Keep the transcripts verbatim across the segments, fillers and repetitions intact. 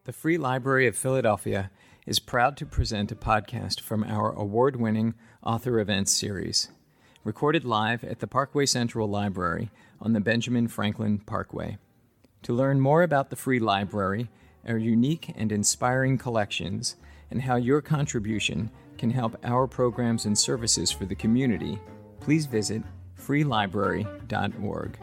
The Free Library of Philadelphia is proud to present a podcast from our award-winning Author Events series, recorded live at the Parkway Central Library on the Benjamin Franklin Parkway. To learn more about the Free Library, our unique and inspiring collections, and how your contribution can help our programs and services for the community, please visit free library dot org.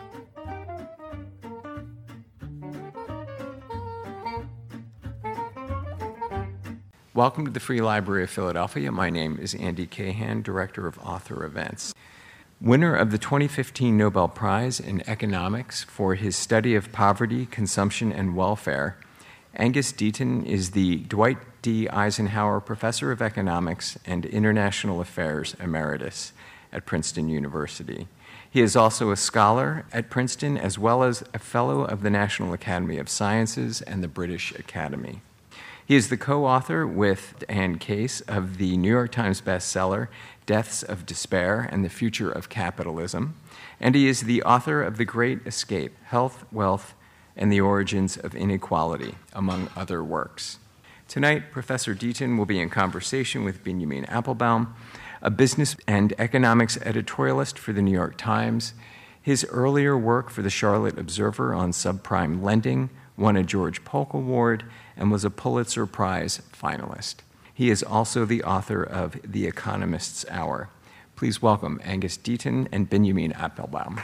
Welcome to the Free Library of Philadelphia. My name is Andy Cahan, Director of Author Events. Winner of the twenty fifteen Nobel Prize in Economics for his study of poverty, consumption, and welfare, Angus Deaton is the Dwight D. Eisenhower Professor of Economics and International Affairs Emeritus at Princeton University. He is also a scholar at Princeton as well as a Fellow of the National Academy of Sciences and the British Academy. He is the co-author with Anne Case of the New York Times bestseller, Deaths of Despair and the Future of Capitalism, and he is the author of The Great Escape, Health, Wealth, and the Origins of Inequality, among other works. Tonight, Professor Deaton will be in conversation with Benjamin Appelbaum, a business and economics editorialist for the New York Times. His earlier work for the Charlotte Observer on subprime lending won a George Polk Award and was a Pulitzer Prize finalist. He is also the author of The Economist's Hour. Please welcome Angus Deaton and Benjamin Appelbaum.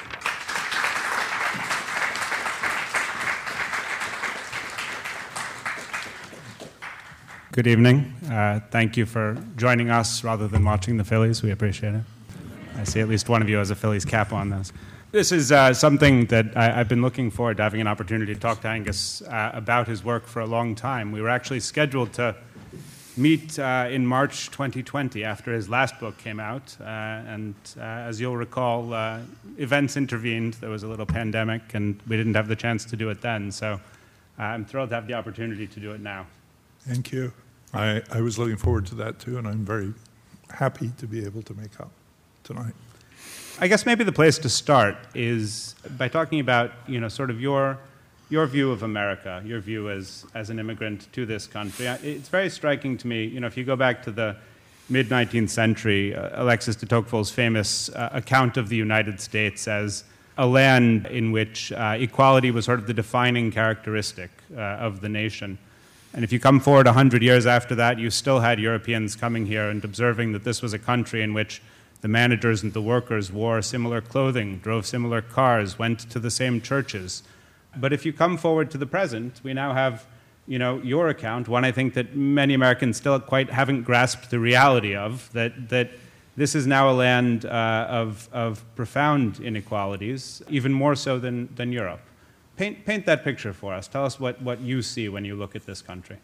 Good evening. Uh, thank you for joining us rather than watching the Phillies. We appreciate it. I see at least one of you has a Phillies cap on this. This is uh, something that I, I've been looking forward to having an opportunity to talk to Angus uh, about his work for a long time. We were actually scheduled to meet uh, in March twenty twenty after his last book came out. Uh, and uh, as you'll recall, uh, events intervened. There was a little pandemic, and we didn't have the chance to do it then. So uh, I'm thrilled to have the opportunity to do it now. Thank you. I, I was looking forward to that too, and I'm very happy to be able to make up tonight. I guess maybe the place to start is by talking about, you know, sort of your your view of America, your view as as an immigrant to this country. It's very striking to me, you know, if you go back to the mid-nineteenth century, uh, Alexis de Tocqueville's famous uh, account of the United States as a land in which uh, equality was sort of the defining characteristic uh, of the nation. And if you come forward one hundred years after that, you still had Europeans coming here and observing that this was a country in which the managers and the workers wore similar clothing, drove similar cars, went to the same churches. But if you come forward to the present, we now have, you know, your account, one I think that many Americans still quite haven't grasped the reality of, that that this is now a land uh, of of profound inequalities, even more so than, than Europe. Paint paint that picture for us. Tell us what, what you see when you look at this country.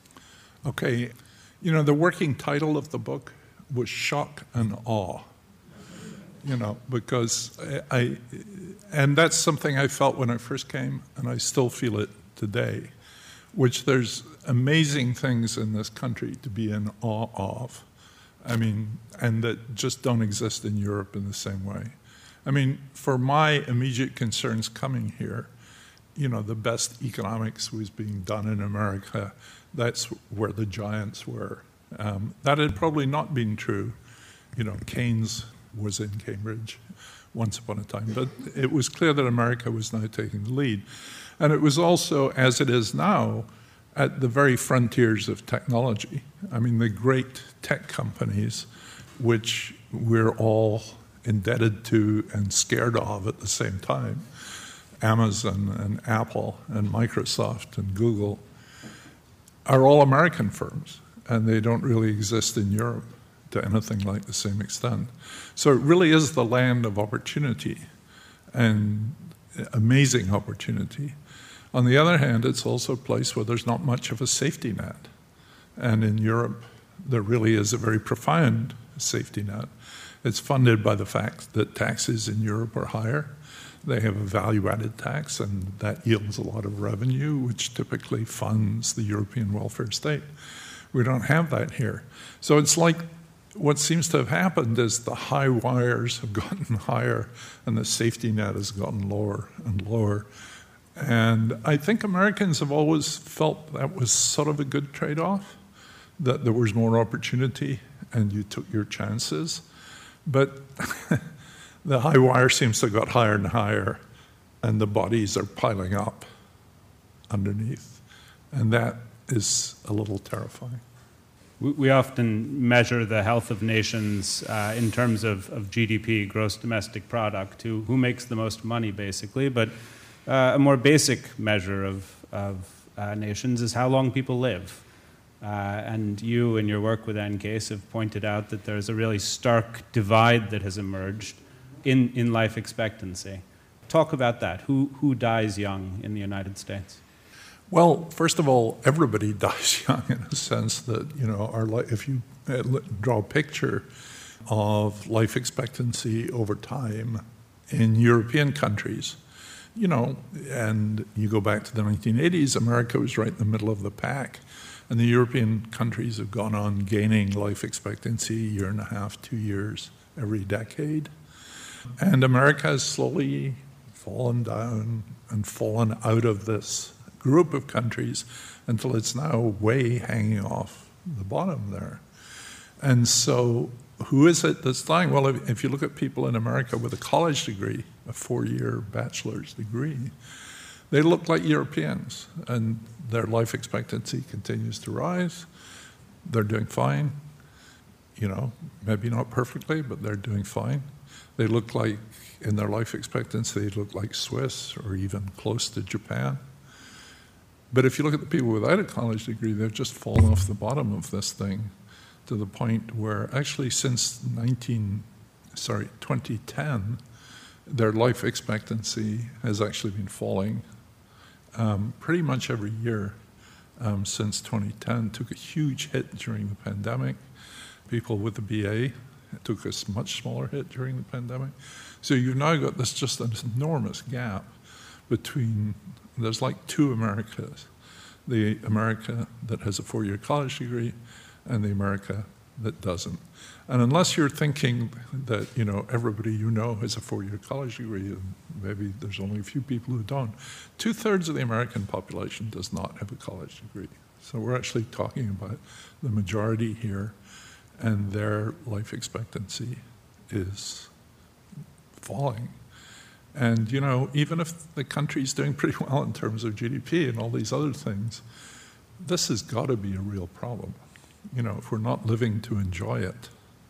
Okay. You know, the working title of the book was Shock and Awe, you know, because I, I, and that's something I felt when I first came, and I still feel it today, which there's amazing things in this country to be in awe of. I mean, and that just don't exist in Europe in the same way. I mean, for my immediate concerns coming here, you know, the best economics was being done in America. That's where the giants were. Um, that had probably not been true. You know, Keynes was in Cambridge once upon a time, but it was clear that America was now taking the lead. And it was also, as it is now, at the very frontiers of technology. I mean, the great tech companies, which we're all indebted to and scared of at the same time, Amazon and Apple and Microsoft and Google, are all American firms. And they don't really exist in Europe to anything like the same extent. So it really is the land of opportunity and amazing opportunity. On the other hand, it's also a place where there's not much of a safety net. And in Europe, there really is a very profound safety net. It's funded by the fact that taxes in Europe are higher. They have a value-added tax, and that yields a lot of revenue, which typically funds the European welfare state. We don't have that here. So it's like what seems to have happened is the high wires have gotten higher and the safety net has gotten lower and lower. And I think Americans have always felt that was sort of a good trade-off, that there was more opportunity and you took your chances. But the high wire seems to have got higher and higher, and the bodies are piling up underneath. And that is a little terrifying. We, we often measure the health of nations uh, in terms of, of G D P, gross domestic product, who, who makes the most money, basically. But uh, a more basic measure of, of uh, nations is how long people live. Uh, and you, in your work with NCASE, have pointed out that there's a really stark divide that has emerged in, in life expectancy. Talk about that. Who, who dies young in the United States? Well, first of all, everybody dies young in a sense that, you know, our li- if you uh, draw a picture of life expectancy over time in European countries, you know, and you go back to the nineteen eighties, America was right in the middle of the pack. And the European countries have gone on gaining life expectancy a year and a half, two years every decade. And America has slowly fallen down and fallen out of this group of countries until it's now way hanging off the bottom there. And so who is it that's dying? Well, if, if you look at people in America with a college degree, a four-year bachelor's degree, they look like Europeans, and their life expectancy continues to rise. They're doing fine, you know, maybe not perfectly, but they're doing fine. They look like, in their life expectancy, they look like Swiss or even close to Japan. But if you look at the people without a college degree, they've just fallen off the bottom of this thing to the point where actually since nineteen, sorry, twenty ten, their life expectancy has actually been falling um, pretty much every year um, since twenty ten. Took a huge hit during the pandemic. People with the B A took a much smaller hit during the pandemic. So you've now got this just an enormous gap between, there's like two Americas, the America that has a four-year college degree and the America that doesn't. And unless you're thinking that, you know, everybody you know has a four-year college degree, and maybe there's only a few people who don't, two-thirds of the American population does not have a college degree. So we're actually talking about the majority here, and their life expectancy is falling. And, you know, even if the country's doing pretty well in terms of G D P and all these other things, this has got to be a real problem. You know, if we're not living to enjoy it,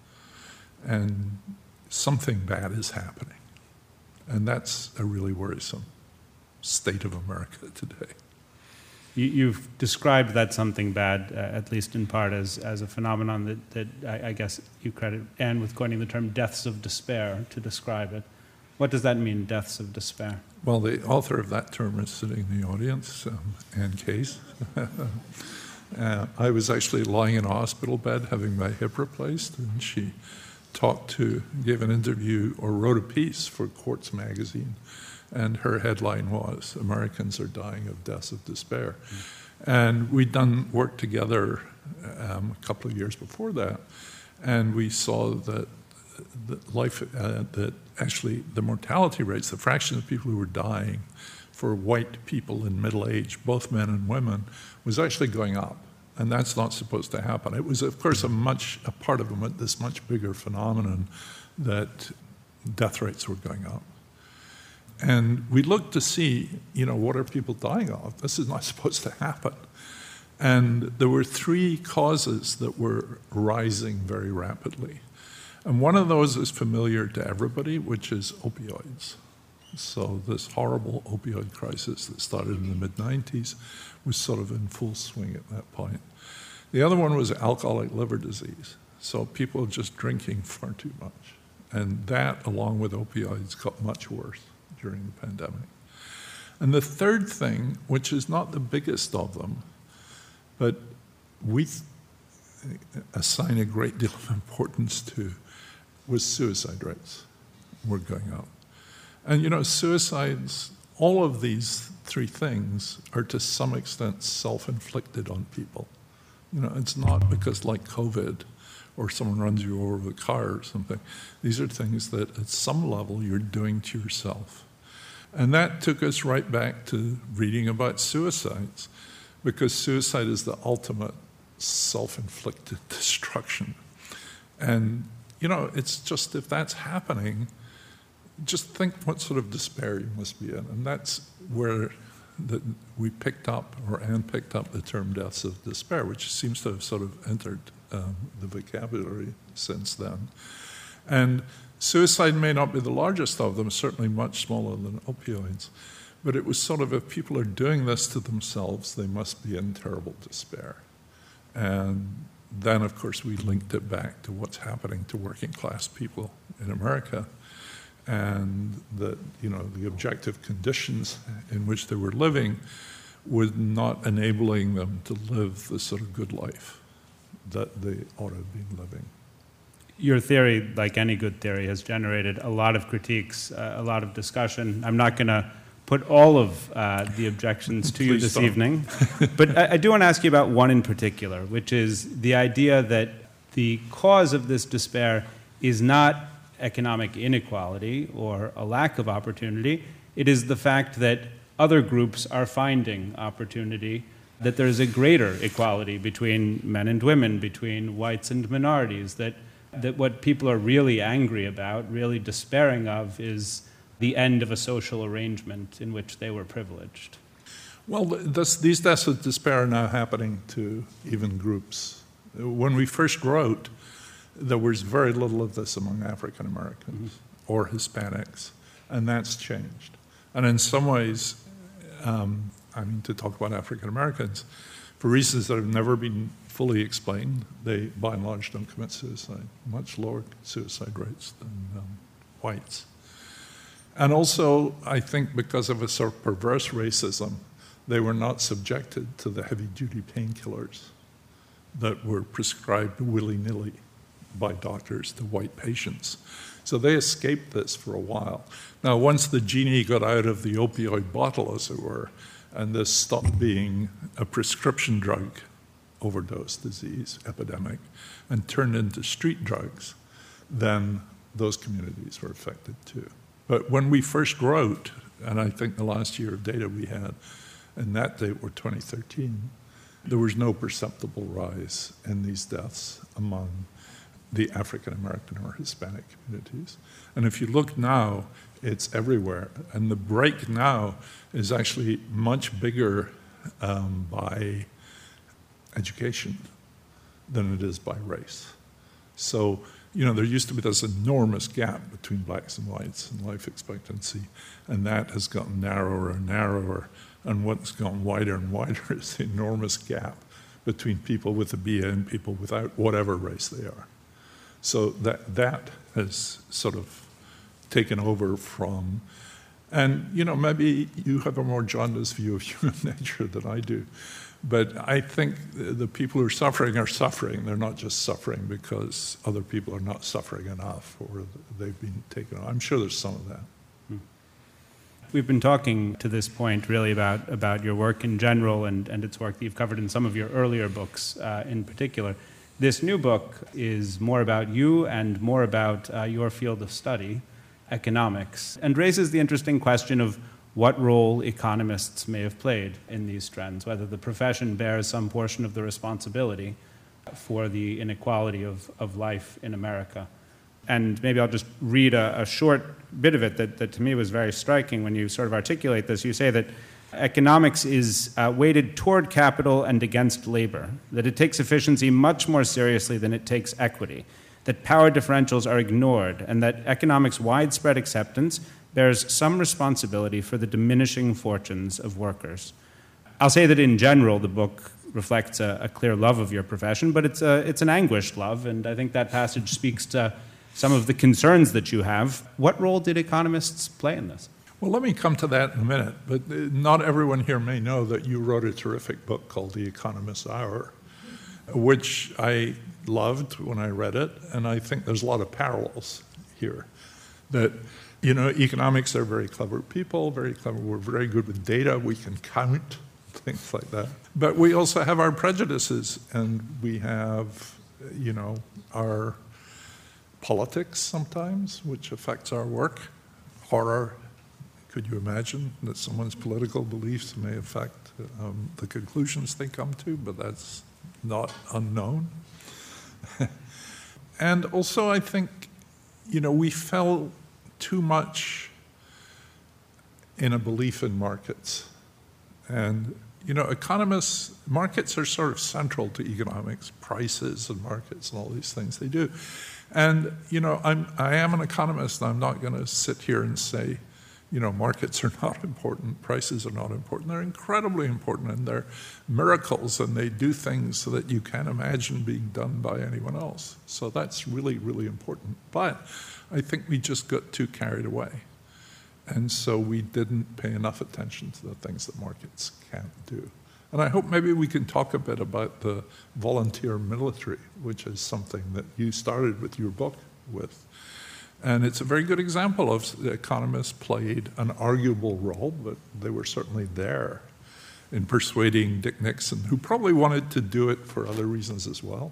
and something bad is happening. And that's a really worrisome state of America today. You, you've described that something bad, uh, at least in part, as, as a phenomenon that, that I, I guess you credit Anne with coining the term deaths of despair to describe it. What does that mean, deaths of despair? Well, the author of that term is sitting in the audience, um, Anne Case. uh, I was actually lying in a hospital bed having my hip replaced, and she talked to, gave an interview or wrote a piece for Quartz magazine, and her headline was, "Americans are dying of deaths of despair." Mm-hmm. And we'd done work together um, a couple of years before that, and we saw that the life, uh, that actually the mortality rates, the fraction of people who were dying for white people in middle age, both men and women, was actually going up. And that's not supposed to happen. It was, of course, a much a part of a, this much bigger phenomenon that death rates were going up. And we looked to see, you know, what are people dying of? This is not supposed to happen. And there were three causes that were rising very rapidly. And one of those is familiar to everybody, which is opioids. So this horrible opioid crisis that started in the mid nineties was sort of in full swing at that point. The other one was alcoholic liver disease. So people just drinking far too much. And that, along with opioids, got much worse during the pandemic. And the third thing, which is not the biggest of them, but we assign a great deal of importance to, was suicide rates were going up. And, you know, suicides, all of these three things are to some extent self-inflicted on people. You know, it's not because, like COVID, or someone runs you over with a car or something. These are things that at some level you're doing to yourself. And that took us right back to reading about suicides, because suicide is the ultimate self-inflicted destruction. And, you know, it's just, if that's happening, just think what sort of despair you must be in. And that's where the, we picked up, or Anne picked up the term deaths of despair, which seems to have sort of entered um, the vocabulary since then. And suicide may not be the largest of them, certainly much smaller than opioids, but it was sort of, if people are doing this to themselves, they must be in terrible despair. And then, of course, we linked it back to what's happening to working class people in America, and that, you know, the objective conditions in which they were living were not enabling them to live the sort of good life that they ought to have been living. Your theory, like any good theory, has generated a lot of critiques, uh, a lot of discussion. I'm not going to put all of uh, the objections to you this don't. evening, but I, I do want to ask you about one in particular, which is the idea that the cause of this despair is not economic inequality or a lack of opportunity. It is the fact that other groups are finding opportunity, that there is a greater equality between men and women, between whites and minorities, that that what people are really angry about, really despairing of, is the end of a social arrangement in which they were privileged. Well, this, these deaths of despair are now happening to even groups. When we first wrote, there was very little of this among African Americans mm-hmm. or Hispanics, and that's changed. And in some ways, um, I mean, to talk about African Americans, for reasons that have never been fully explained, they, by and large, don't commit suicide, much lower suicide rates than um, whites. And also, I think because of a sort of perverse racism, they were not subjected to the heavy-duty painkillers that were prescribed willy-nilly by doctors to white patients. So they escaped this for a while. Now, once the genie got out of the opioid bottle, as it were, and this stopped being a prescription drug overdose disease epidemic and turned into street drugs, then those communities were affected too. But when we first wrote, and I think the last year of data we had, and that date were twenty thirteen, there was no perceptible rise in these deaths among the African American or Hispanic communities. And if you look now, it's everywhere. And the break now is actually much bigger um, by education than it is by race. So, you know, there used to be this enormous gap between blacks and whites in life expectancy, and that has gotten narrower and narrower, and what's gone wider and wider is the enormous gap between people with a B A and people without whatever race they are. So that that has sort of taken over from, and, you know, maybe you have a more jaundiced view of human nature than I do, but I think the people who are suffering are suffering. They're not just suffering because other people are not suffering enough or they've been taken on. I'm sure there's some of that. We've been talking to this point really about, about your work in general and, and its work that you've covered in some of your earlier books uh, in particular. This new book is more about you and more about uh, your field of study, economics, and raises the interesting question of what role economists may have played in these trends, whether the profession bears some portion of the responsibility for the inequality of, of life in America. And maybe I'll just read a, a short bit of it that, that to me was very striking when you sort of articulate this. You say that economics is uh, weighted toward capital and against labor, that it takes efficiency much more seriously than it takes equity, that power differentials are ignored, and that economics' widespread acceptance bears some responsibility for the diminishing fortunes of workers. I'll say that in general, the book reflects a, a clear love of your profession, but it's, a, it's an anguished love, and I think that passage speaks to some of the concerns that you have. What role did economists play in this? Well, let me come to that in a minute, but not everyone here may know that you wrote a terrific book called The Economist's Hour, which I loved when I read it, and I think there's a lot of parallels here. That, you know, economics are very clever people, very clever, we're very good with data, we can count, things like that. But we also have our prejudices, and we have, you know, our politics sometimes, which affects our work, horror Could you imagine that someone's political beliefs may affect um, the conclusions they come to, but that's not unknown. And also, I think, you know, we fell too much in a belief in markets. And, you know, economists, markets are sort of central to economics, prices and markets and all these things they do. And, you know, I'm, I am an economist, and I'm not going to sit here and say, you know, markets are not important, prices are not important. They're incredibly important, and they're miracles, and they do things so that you can't imagine being done by anyone else. So that's really, really important. But I think we just got too carried away. And so we didn't pay enough attention to the things that markets can't do. And I hope maybe we can talk a bit about the volunteer military, which is something that you started with your book with. And it's a very good example of the economists played an arguable role, but they were certainly there in persuading Dick Nixon, who probably wanted to do it for other reasons as well,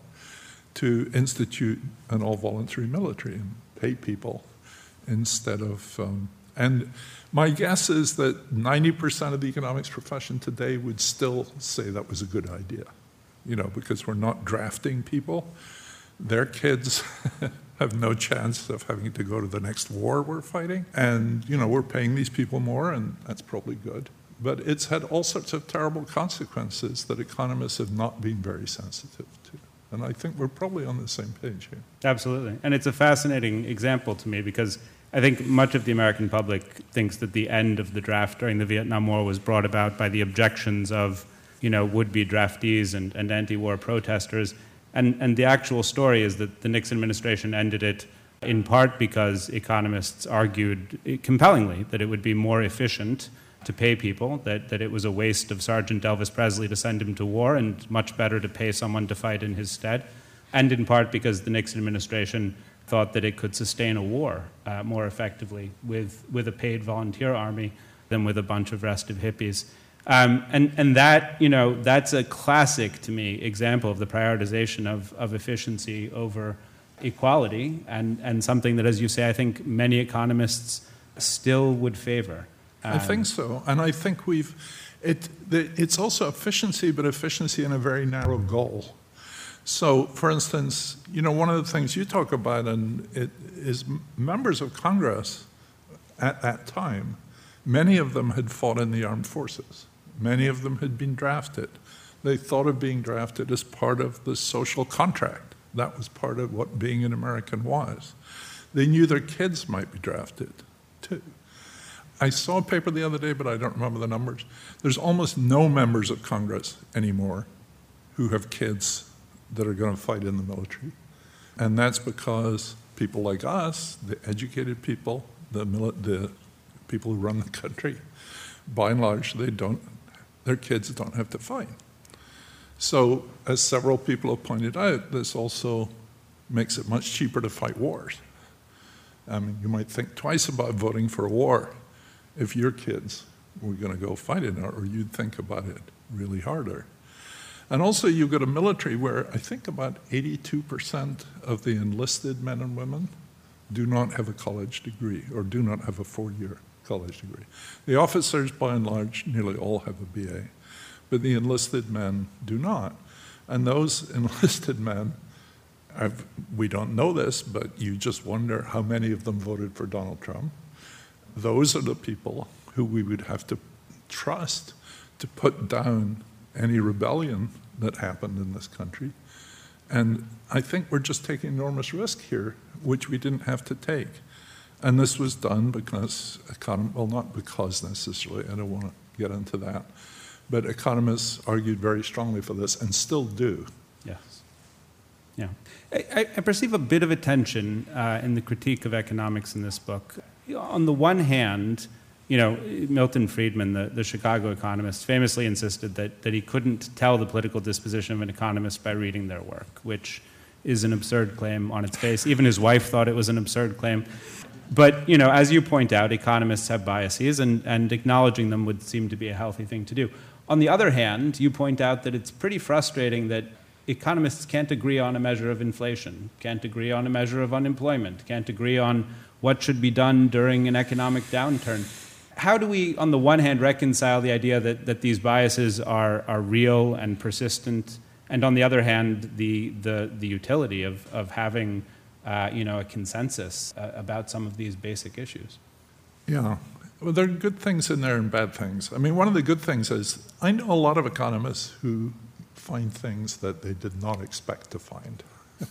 to institute an all-voluntary military and pay people instead of... Um, and my guess is that ninety percent of the economics profession today would still say that was a good idea, you know, because we're not drafting people. Their kids have no chance of having to go to the next war we're fighting. And, you know, we're paying these people more, and that's probably good. But it's had all sorts of terrible consequences that economists have not been very sensitive to. And I think we're probably on the same page here. Absolutely. And it's a fascinating example to me because I think much of the American public thinks that the end of the draft during the Vietnam War was brought about by the objections of, you know, would-be draftees and, and anti-war protesters. And, and the actual story is that the Nixon administration ended it in part because economists argued compellingly that it would be more efficient to pay people, that, that it was a waste of Sergeant Elvis Presley to send him to war and much better to pay someone to fight in his stead, and in part because the Nixon administration thought that it could sustain a war uh, more effectively with, with a paid volunteer army than with a bunch of restive hippies. Um, and, and that, you know, that's a classic, to me, example of the prioritization of, of efficiency over equality, and, and something that, as you say, I think many economists still would favor. Um, I think so. And I think we've, it, the, it's also efficiency, but efficiency in a very narrow goal. So, for instance, you know, one of the things you talk about and it is members of Congress at that time, many of them had fought in the armed forces. Many of them had been drafted. They thought of being drafted as part of the social contract. That was part of what being an American was. They knew their kids might be drafted, too. I saw a paper the other day, but I don't remember the numbers. There's almost no members of Congress anymore who have kids that are going to fight in the military. And that's because people like us, the educated people, the, mili- the people who run the country, by and large, they don't, their kids don't have to fight. So, as several people have pointed out, this also makes it much cheaper to fight wars. I mean, you might think twice about voting for a war if your kids were going to go fight in it, or you'd think about it really harder. And also, you've got a military where I think about eighty-two percent of the enlisted men and women do not have a college degree or do not have a four-year college degree. The officers, by and large, nearly all have a B A, but the enlisted men do not. And those enlisted men, have, we don't know this, but you just wonder how many of them voted for Donald Trump. Those are the people who we would have to trust to put down any rebellion that happened in this country. And I think we're just taking enormous risk here, which we didn't have to take. And this was done because, econ- well, not because necessarily, I don't want to get into that, but economists argued very strongly for this and still do. Yes. Yeah. I, I perceive a bit of a tension uh, in the critique of economics in this book. On the one hand, you know, Milton Friedman, the, the Chicago economist, famously insisted that, that he couldn't tell the political disposition of an economist by reading their work, which is an absurd claim on its face. Even his wife thought it was an absurd claim. But, you know, as you point out, economists have biases, and, and acknowledging them would seem to be a healthy thing to do. On the other hand, you point out that it's pretty frustrating that economists can't agree on a measure of inflation, can't agree on a measure of unemployment, can't agree on what should be done during an economic downturn. How do we, on the one hand, reconcile the idea that, that these biases are, are real and persistent, and on the other hand, the, the, the utility of, of having uh, you know, a consensus uh, about some of these basic issues? Yeah. Well, there are good things in there and bad things. I mean, one of the good things is I know a lot of economists who find things that they did not expect to find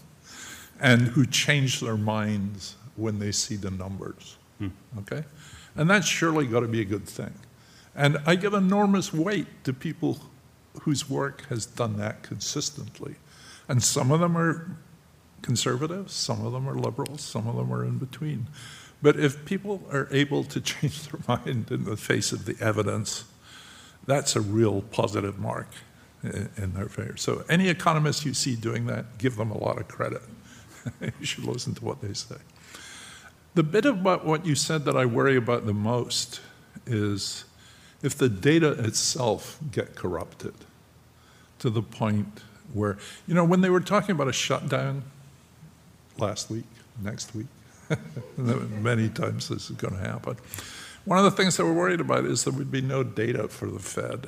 and who change their minds when they see the numbers, hmm. okay? And that's surely got to be a good thing. And I give enormous weight to people whose work has done that consistently. And some of them are conservative, some of them are liberals, some of them are in between. But if people are able to change their mind in the face of the evidence, that's a real positive mark in their favor. So any economist you see doing that, give them a lot of credit. You should listen to what they say. The bit about what you said that I worry about the most is if the data itself get corrupted to the point where, you know, when they were talking about a shutdown last week, next week, many times this is going to happen. One of the things that we're worried about is there would be no data for the Fed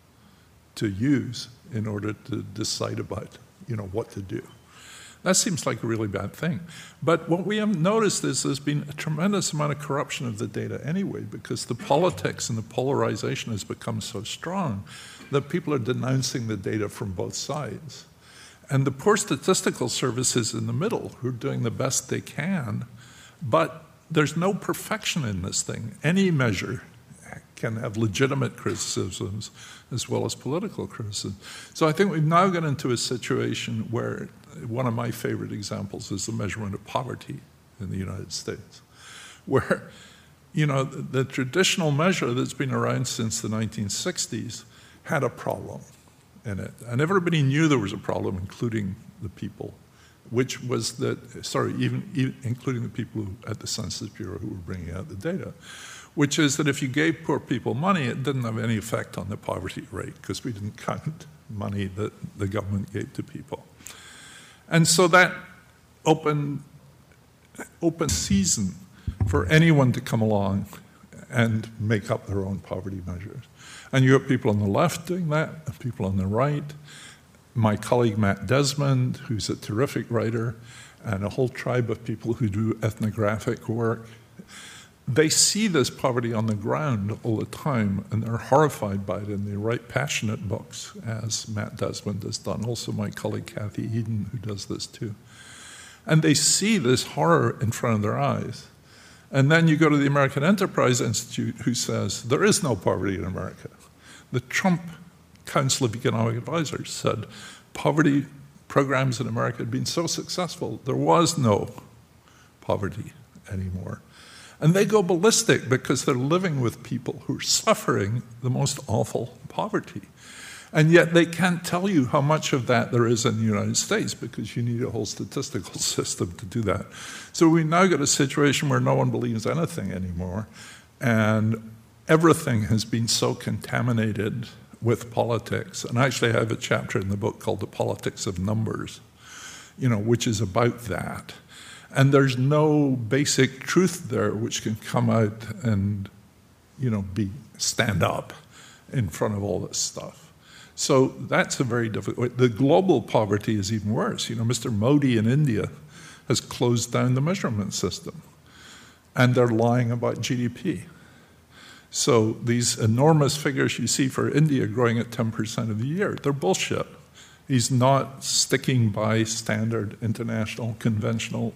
to use in order to decide about, you know, what to do. That seems like a really bad thing. But what we have noticed is there's been a tremendous amount of corruption of the data anyway, because the politics and the polarization has become so strong that people are denouncing the data from both sides. And the poor statistical services in the middle who are doing the best they can, but there's no perfection in this thing. Any measure can have legitimate criticisms as well as political criticism. So I think we've now got into a situation where one of my favorite examples is the measurement of poverty in the United States, where, you know, the, the traditional measure that's been around since the nineteen sixties had a problem in it. And everybody knew there was a problem, including the people, which was that, sorry, even, even including the people who, at the Census Bureau who were bringing out the data, which is that if you gave poor people money, it didn't have any effect on the poverty rate because we didn't count money that the government gave to people. And so that opened open season for anyone to come along and make up their own poverty measures. And you have people on the left doing that, and people on the right. My colleague Matt Desmond, who's a terrific writer, and a whole tribe of people who do ethnographic work, they see this poverty on the ground all the time, and they're horrified by it, and they write passionate books, as Matt Desmond has done. Also my colleague Kathy Eden, who does this too. And they see this horror in front of their eyes. And then you go to the American Enterprise Institute, who says, there is no poverty in America. The Trump Council of Economic Advisors said poverty programs in America had been so successful, there was no poverty anymore. And they go ballistic because they're living with people who are suffering the most awful poverty. And yet they can't tell you how much of that there is in the United States because you need a whole statistical system to do that. So we now got a situation where no one believes anything anymore. And everything has been so contaminated with politics. And actually I have a chapter in the book called The Politics of Numbers, you know, which is about that. And there's no basic truth there which can come out and, you know, be stand up in front of all this stuff. So that's a very difficult. The global poverty is even worse. You know, Mister Modi in India has closed down the measurement system, and they're lying about G D P. So these enormous figures you see for India growing at ten percent of the year, they're bullshit. He's not sticking by standard international conventional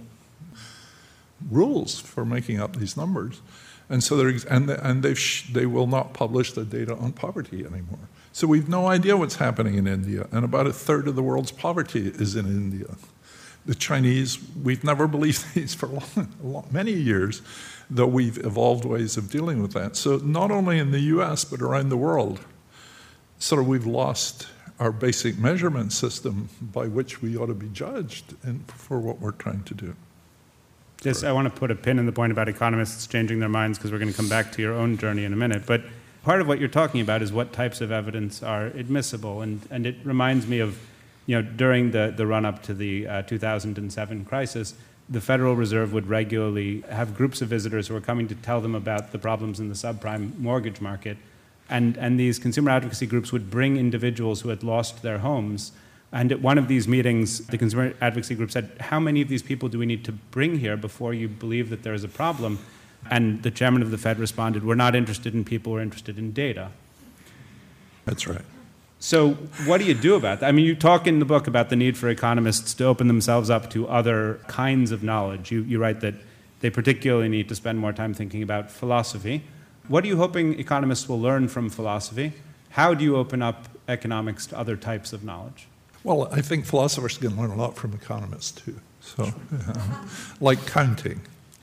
rules for making up these numbers. And so they're, and, and they've sh- they will not publish the data on poverty anymore. So we've no idea what's happening in India, and about a third of the world's poverty is in India. The Chinese, we've never believed these for long, long, many years, though we've evolved ways of dealing with that. So not only in the U S, but around the world, sort of we've lost our basic measurement system by which we ought to be judged and for what we're trying to do. This, I want to put a pin in the point about economists changing their minds because we're going to come back to your own journey in a minute. But part of what you're talking about is what types of evidence are admissible. And, and it reminds me of, you know, during the, the run-up to the uh, two thousand seven crisis, the Federal Reserve would regularly have groups of visitors who were coming to tell them about the problems in the subprime mortgage market. And, and these consumer advocacy groups would bring individuals who had lost their homes. And at one of these meetings, the consumer advocacy group said, how many of these people do we need to bring here before you believe that there is a problem? And the chairman of the Fed responded, we're not interested in people, we're interested in data. That's right. So what do you do about that? I mean, you talk in the book about the need for economists to open themselves up to other kinds of knowledge. You, you write that they particularly need to spend more time thinking about philosophy. What are you hoping economists will learn from philosophy? How do you open up economics to other types of knowledge? Well, I think philosophers can learn a lot from economists, too. So, yeah. Like counting.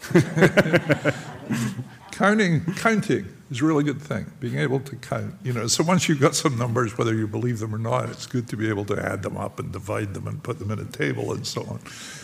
counting. Counting is a really good thing, being able to count. You know, so once you've got some numbers, whether you believe them or not, it's good to be able to add them up and divide them and put them in a table and so on.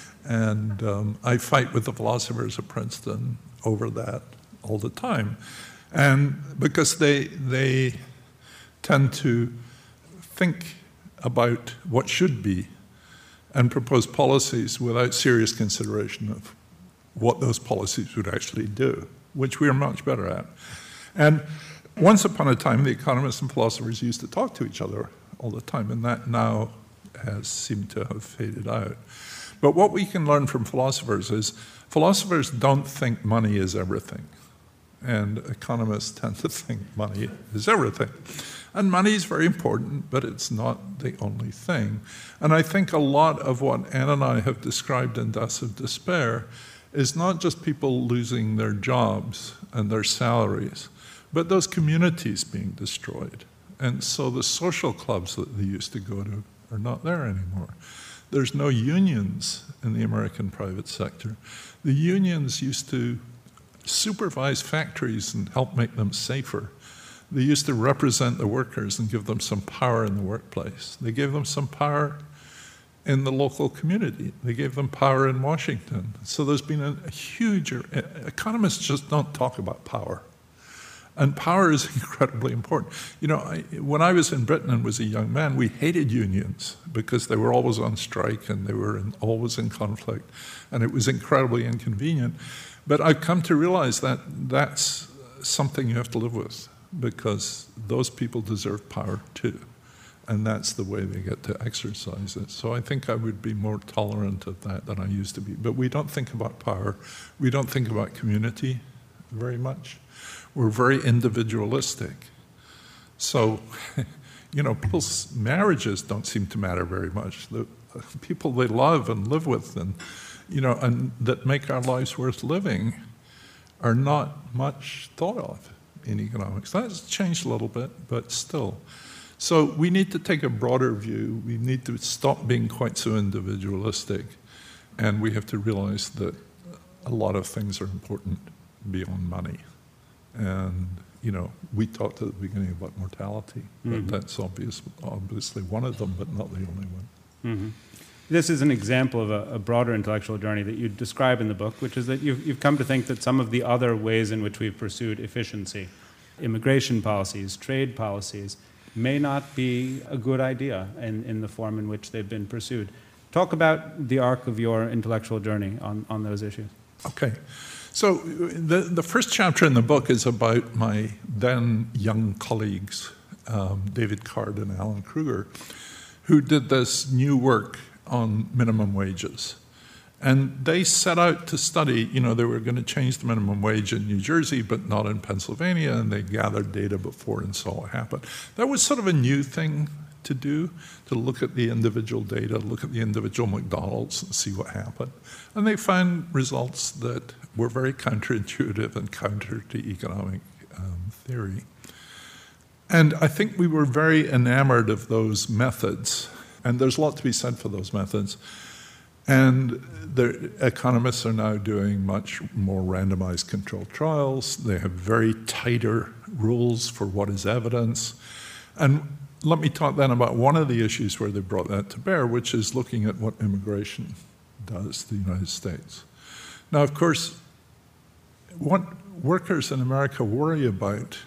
And um, I fight with the philosophers at Princeton over that all the time. And because they, they tend to think about what should be and propose policies without serious consideration of what those policies would actually do, which we are much better at. And once upon a time, the economists and philosophers used to talk to each other all the time, and that now has seemed to have faded out. But what we can learn from philosophers is philosophers don't think money is everything. And economists tend to think money is everything. And money is very important, but it's not the only thing. And I think a lot of what Anne and I have described in Deaths of Despair is not just people losing their jobs and their salaries, but those communities being destroyed. And so the social clubs that they used to go to are not there anymore. There's no unions in the American private sector. The unions used to supervise factories and help make them safer. They used to represent the workers and give them some power in the workplace. They gave them some power in the local community. They gave them power in Washington. So there's been a, a huge, economists just don't talk about power. And power is incredibly important. You know, I, when I was in Britain and was a young man, we hated unions because they were always on strike and they were in, always in conflict, and it was incredibly inconvenient. But I've come to realize that that's something you have to live with, because those people deserve power too. And that's the way they get to exercise it. So I think I would be more tolerant of that than I used to be. But we don't think about power. We don't think about community very much. We're very individualistic. So, you know, people's marriages don't seem to matter very much. The people they love and live with and, you know, and that make our lives worth living are not much thought of in economics. That's changed a little bit, but still. So we need to take a broader view. We need to stop being quite so individualistic, and we have to realize that a lot of things are important beyond money. And, you know, we talked at the beginning about mortality, but mm-hmm. that's obvious, obviously one of them, but not the only one. Mm-hmm. This is an example of a, a broader intellectual journey that you describe in the book, which is that you've, you've come to think that some of the other ways in which we've pursued efficiency, immigration policies, trade policies, may not be a good idea in, in the form in which they've been pursued. Talk about the arc of your intellectual journey on, on those issues. Okay. So the, the first chapter in the book is about my then young colleagues, um, David Card and Alan Kruger, who did this new work on minimum wages. And they set out to study, you know, they were going to change the minimum wage in New Jersey, but not in Pennsylvania, and they gathered data before and saw what happened. That was sort of a new thing to do, to look at the individual data, look at the individual McDonald's and see what happened. And they found results that were very counterintuitive and counter to economic um, theory. And I think we were very enamored of those methods, and there's a lot to be said for those methods. And the economists are now doing much more randomized controlled trials. They have very tighter rules for what is evidence. And let me talk then about one of the issues where they brought that to bear, which is looking at what immigration does to the United States. Now, of course, what workers in America worry about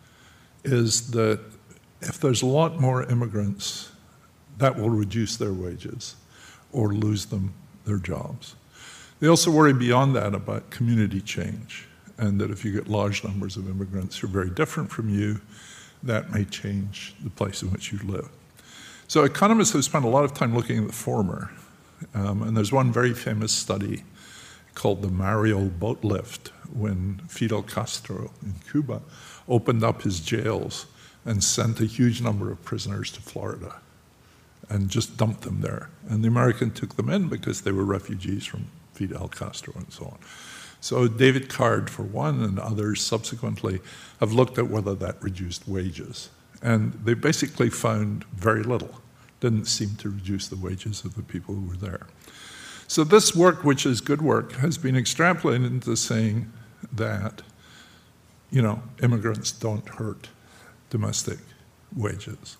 is that if there's a lot more immigrants, that will reduce their wages or lose them their jobs. They also worry beyond that about community change, and that if you get large numbers of immigrants who are very different from you, that may change the place in which you live. So economists have spent a lot of time looking at the former, um, and there's one very famous study called the Mariel boat lift, when Fidel Castro in Cuba opened up his jails and sent a huge number of prisoners to Florida and just dumped them there. And the American took them in because they were refugees from Fidel Castro and so on. So David Card, for one, and others subsequently, have looked at whether that reduced wages. And they basically found very little. Didn't seem to reduce the wages of the people who were there. So this work, which is good work, has been extrapolated into saying that, you know, immigrants don't hurt domestic wages.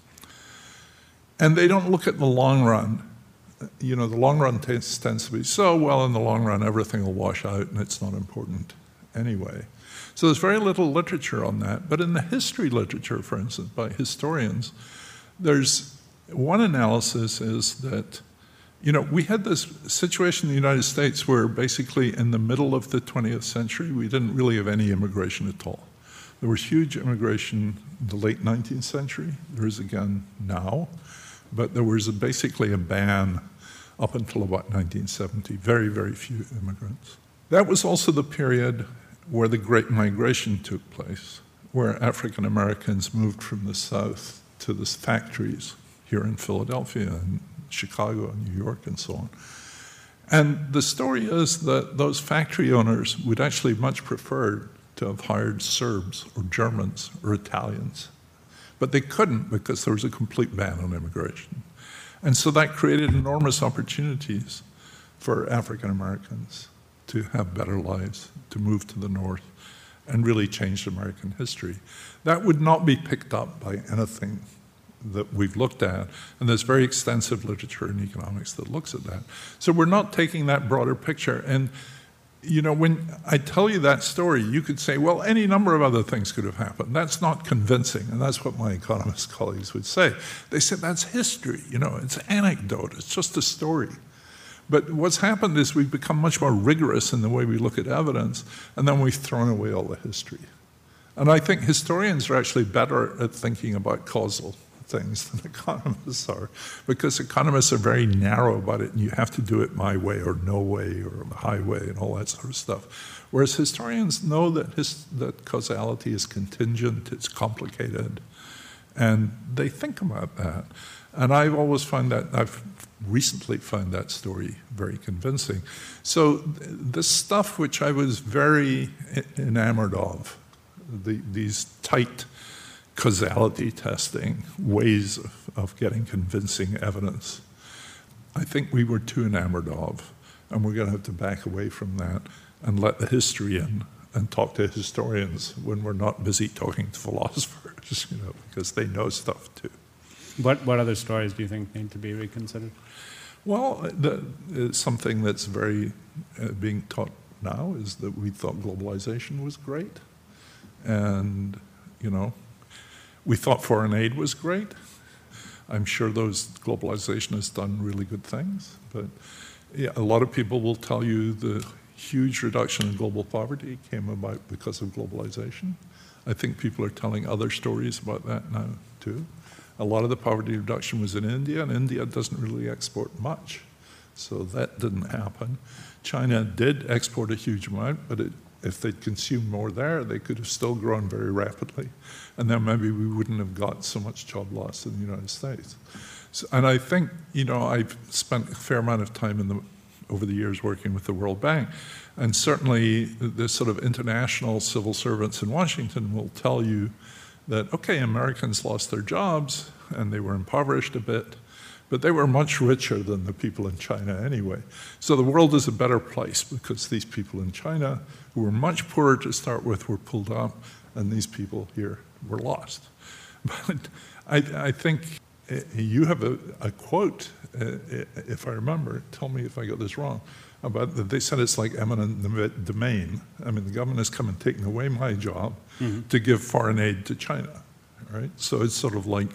And they don't look at the long run. You know, the long run tends, tends to be, so, well, in the long run, everything will wash out and it's not important anyway. So there's very little literature on that. But in the history literature, for instance, by historians, there's one analysis is that, you know, we had this situation in the United States where basically in the middle of the twentieth century, we didn't really have any immigration at all. There was huge immigration in the late nineteenth century. There is again now. But there was a, basically a ban up until about nineteen seventy, very, very few immigrants. That was also the period where the Great Migration took place, where African Americans moved from the South to the factories here in Philadelphia and Chicago and New York and so on. And the story is that those factory owners would actually much prefer to have hired Serbs or Germans or Italians. But they couldn't because there was a complete ban on immigration. And so that created enormous opportunities for African Americans to have better lives, to move to the north, and really changed American history. That would not be picked up by anything that we've looked at, and there's very extensive literature in economics that looks at that. So we're not taking that broader picture. And you know, when I tell you that story, you could say, well, any number of other things could have happened. That's not convincing, and that's what my economist colleagues would say. They said, that's history, you know, it's anecdote, it's just a story. But what's happened is we've become much more rigorous in the way we look at evidence, and then we've thrown away all the history. And I think historians are actually better at thinking about causal things than economists are, because economists are very narrow about it, and you have to do it my way or no way or the highway and all that sort of stuff. Whereas historians know that, his, that causality is contingent, it's complicated, and they think about that. And I've always found that, I've recently found that story very convincing. So this stuff which I was very enamored of, the, these tight causality testing, ways of, of getting convincing evidence, I think we were too enamored of, and we're going to have to back away from that and let the history in and talk to historians when we're not busy talking to philosophers, you know, because they know stuff too. What, what other stories do you think need to be reconsidered? Well, the, uh, something that's very uh, being taught now is that we thought globalization was great, and, you know, we thought foreign aid was great. I'm sure those globalization has done really good things, but yeah, a lot of people will tell you the huge reduction in global poverty came about because of globalization. I think people are telling other stories about that now too. A lot of the poverty reduction was in India, and India doesn't really export much, so that didn't happen. China did export a huge amount, but it, if they'd consumed more there, they could have still grown very rapidly, and then maybe we wouldn't have got so much job loss in the United States. So, and I think, you know, I've spent a fair amount of time in the, over the years working with the World Bank, and certainly the sort of international civil servants in Washington will tell you that, okay, Americans lost their jobs and they were impoverished a bit, but they were much richer than the people in China anyway. So the world is a better place because these people in China, who were much poorer to start with, were pulled up, and these people here were lost. But I, I think you have a, a quote, if I remember, tell me if I got this wrong, about that they said it's like eminent domain. I mean, the government has come and taken away my job mm-hmm. to give foreign aid to China, right? So it's sort of like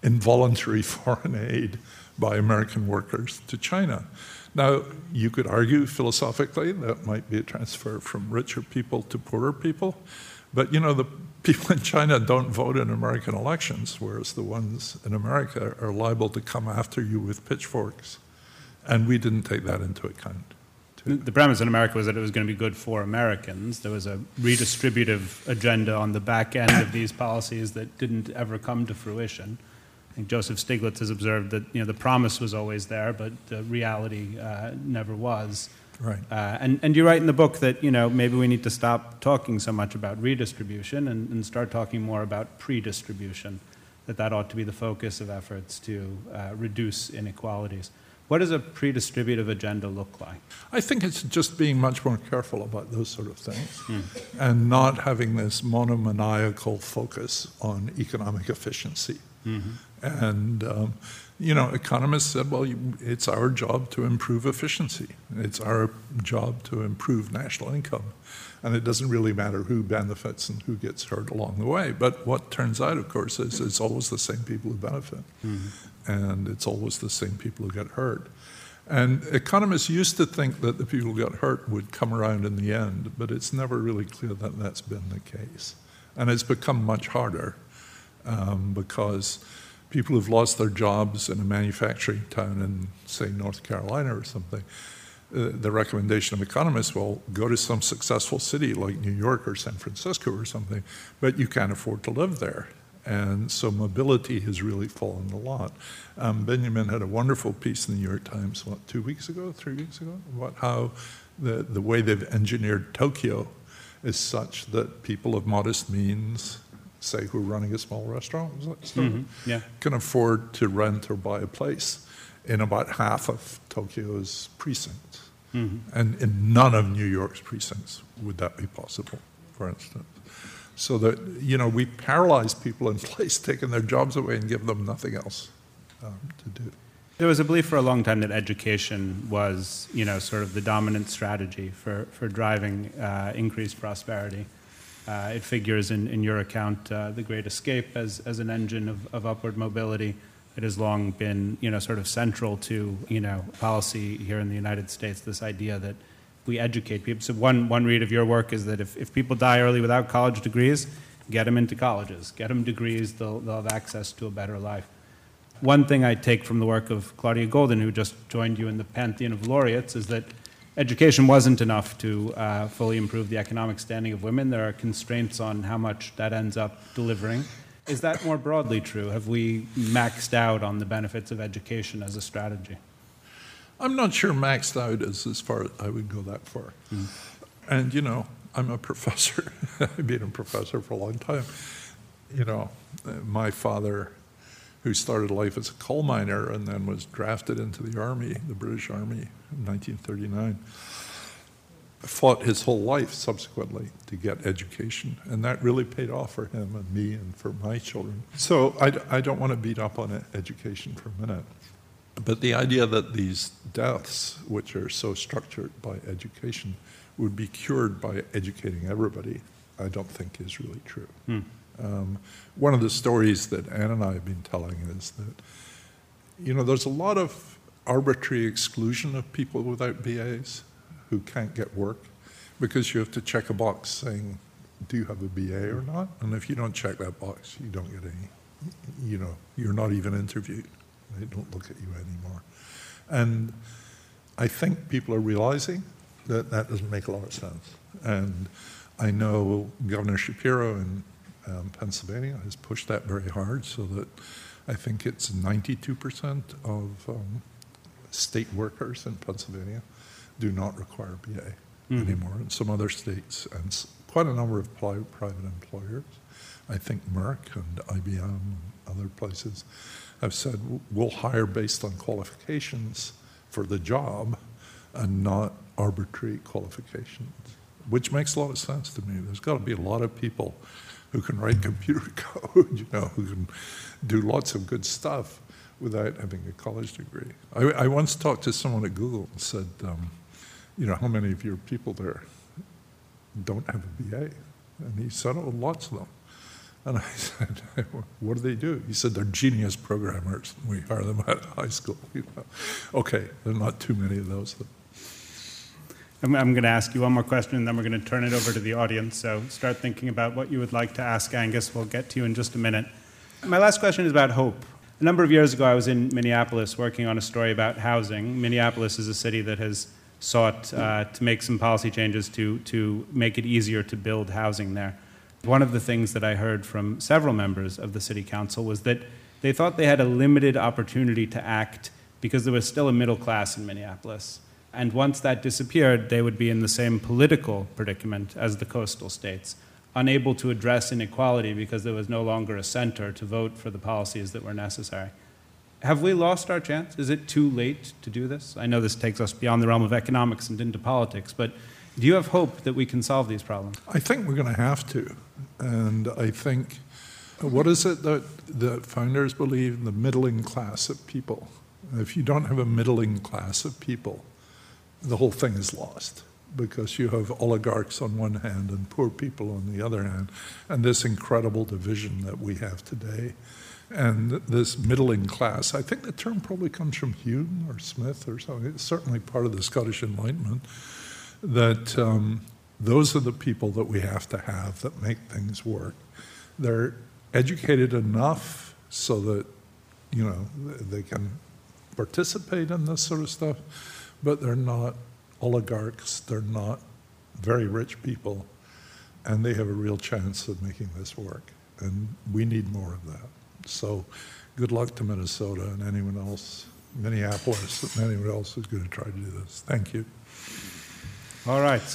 involuntary foreign aid by American workers to China. Now, you could argue philosophically that might be a transfer from richer people to poorer people, but you know, the people in China don't vote in American elections, whereas the ones in America are liable to come after you with pitchforks. And we didn't take that into account. The premise in America was that it was going to be good for Americans. There was a redistributive agenda on the back end of these policies that didn't ever come to fruition. I think Joseph Stiglitz has observed that, you know, the promise was always there, but the reality uh, never was. Right. Uh, and, and you write in the book that, you know, maybe we need to stop talking so much about redistribution and, and start talking more about pre-distribution, that that ought to be the focus of efforts to uh, reduce inequalities. What does a pre-distributive agenda look like? I think it's just being much more careful about those sort of things Mm. and not having this monomaniacal focus on economic efficiency. Mm-hmm. And, um, you know, economists said, well, you, it's our job to improve efficiency. It's our job to improve national income. And it doesn't really matter who benefits and who gets hurt along the way. But what turns out, of course, is it's always the same people who benefit. Mm-hmm. And it's always the same people who get hurt. And economists used to think that the people who got hurt would come around in the end, but it's never really clear that that's been the case. And it's become much harder um, because people who've lost their jobs in a manufacturing town in, say, North Carolina or something, uh, the recommendation of economists, well, go to some successful city like New York or San Francisco or something, but you can't afford to live there. And so mobility has really fallen a lot. Um, Benjamin had a wonderful piece in the New York Times, what, two weeks ago, three weeks ago, about how the, the way they've engineered Tokyo is such that people of modest means, say, who are running a small restaurant, Mm-hmm. Yeah. can afford to rent or buy a place in about half of Tokyo's precincts. Mm-hmm. And in none of New York's precincts would that be possible, for instance. So that, you know, we paralyze people in place, taking their jobs away and give them nothing else um, to do. There was a belief for a long time that education was, you know, sort of the dominant strategy for, for driving uh, increased prosperity. Uh, it figures in, in your account, uh, The Great Escape, as, as an engine of, of upward mobility. It has long been, you know, sort of central to, you know, policy here in the United States, this idea that we educate people. So one, one read of your work is that if, if people die early without college degrees, get them into colleges. Get them degrees, they'll, they'll have access to a better life. One thing I take from the work of Claudia Goldin, who just joined you in the pantheon of laureates, is that education wasn't enough to uh, fully improve the economic standing of women. There are constraints on how much that ends up delivering. Is that more broadly true? Have we maxed out on the benefits of education as a strategy? I'm not sure maxed out is as far as I would go that far. Mm. And, you know, I'm a professor. I've been a professor for a long time. You know, my father, who started life as a coal miner and then was drafted into the Army, the British Army, in nineteen thirty-nine, fought his whole life subsequently to get education. And that really paid off for him and me and for my children. So I, I don't want to beat up on education for a minute. But the idea that these deaths, which are so structured by education, would be cured by educating everybody, I don't think is really true. Hmm. Um, one of the stories that Anne and I have been telling is that, you know, there's a lot of arbitrary exclusion of people without B As who can't get work because you have to check a box saying, do you have a B A or not? And if you don't check that box, you don't get any, you know, you're not even interviewed. They don't look at you anymore. And I think people are realizing that that doesn't make a lot of sense. And I know Governor Shapiro in um, Pennsylvania has pushed that very hard so that I think it's ninety-two percent of um, state workers in Pennsylvania do not require B A mm-hmm. anymore. In some other states, and quite a number of private employers, I think Merck and I B M and other places, have said we'll hire based on qualifications for the job and not arbitrary qualifications, which makes a lot of sense to me. There's got to be a lot of people who can write computer code, you know, who can do lots of good stuff without having a college degree. I, I once talked to someone at Google and said, um, you know, how many of your people there don't have a B A? And he said, oh, lots of them. And I said, what do they do? He said, they're genius programmers. We hire them out of high school. You know? Okay, there are not too many of those. I'm, I'm going to ask you one more question, and then we're going to turn it over to the audience. So start thinking about what you would like to ask Angus. We'll get to you in just a minute. My last question is about hope. A number of years ago, I was in Minneapolis working on a story about housing. Minneapolis is a city that has sought uh, to make some policy changes to, to make it easier to build housing there. One of the things that I heard from several members of the city council was that they thought they had a limited opportunity to act because there was still a middle class in Minneapolis. And once that disappeared, they would be in the same political predicament as the coastal states, unable to address inequality because there was no longer a center to vote for the policies that were necessary. Have we lost our chance? Is it too late to do this? I know this takes us beyond the realm of economics and into politics, but do you have hope that we can solve these problems? I think we're going to have to. And I think, what is it that the founders believe? The middling class of people. If you don't have a middling class of people, the whole thing is lost, because you have oligarchs on one hand and poor people on the other hand, and this incredible division that we have today. And this middling class, I think the term probably comes from Hume or Smith or something. It's certainly part of the Scottish Enlightenment, that um, those are the people that we have to have that make things work. They're educated enough so that, you know, they can participate in this sort of stuff, but they're not oligarchs, they're not very rich people, and they have a real chance of making this work. And we need more of that. So good luck to Minnesota and anyone else, Minneapolis, and anyone else who's going to try to do this. Thank you. All right.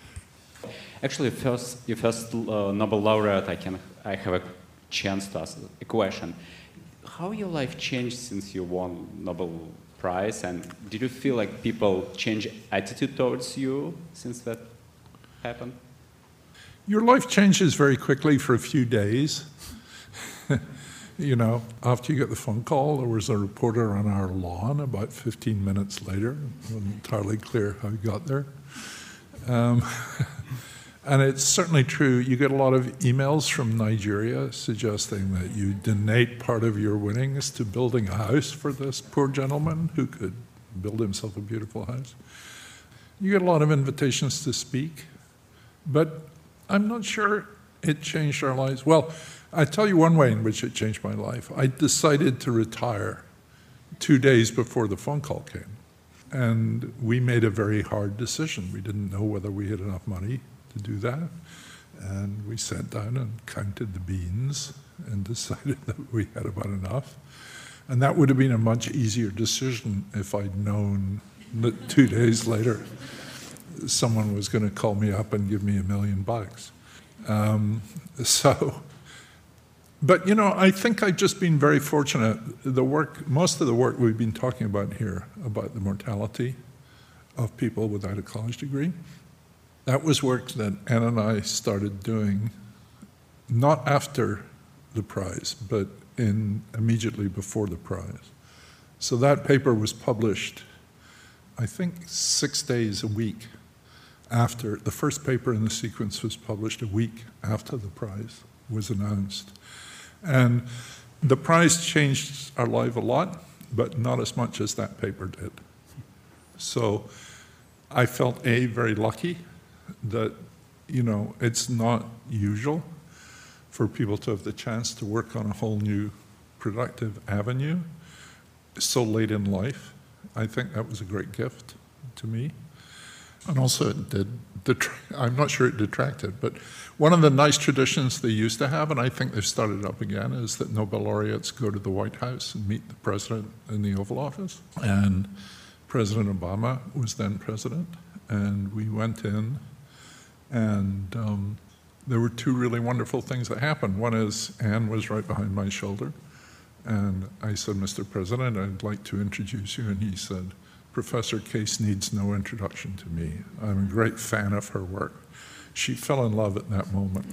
Actually, first, your first uh, Nobel laureate, I can, I have a chance to ask a question. How your life changed since you won Nobel Prize, and did you feel like people change attitude towards you since that happened? Your life changes very quickly for a few days. You know, after you get the phone call, there was a reporter on our lawn about fifteen minutes later. It wasn't entirely clear how he got there. Um, and it's certainly true. You get a lot of emails from Nigeria suggesting that you donate part of your winnings to building a house for this poor gentleman who could build himself a beautiful house. You get a lot of invitations to speak, but I'm not sure it changed our lives. Well, I tell you one way in which it changed my life. I decided to retire two days before the phone call came. And we made a very hard decision. We didn't know whether we had enough money to do that. And we sat down and counted the beans and decided that we had about enough. And that would have been a much easier decision if I'd known that two days later someone was going to call me up and give me a million bucks. Um, so, but you know, I think I've just been very fortunate. The work, most of the work we've been talking about here, about the mortality of people without a college degree, that was work that Anne and I started doing not after the prize, but in immediately before the prize. So that paper was published, I think, six days a week after, the first paper in the sequence was published a week after the prize was announced. And the prize changed our life a lot, but not as much as that paper did. So I felt, A, very lucky that, you know, it's not usual for people to have the chance to work on a whole new productive avenue so late in life. I think that was a great gift to me. And also it did, I'm not sure it detracted, but one of the nice traditions they used to have, and I think they've started up again, is that Nobel laureates go to the White House and meet the president in the Oval Office. And President Obama was then president, and we went in, and um, there were two really wonderful things that happened. One is Anne was right behind my shoulder, and I said, Mister President, I'd like to introduce you, and he said, Professor Case needs no introduction to me. I'm a great fan of her work. She fell in love at that moment.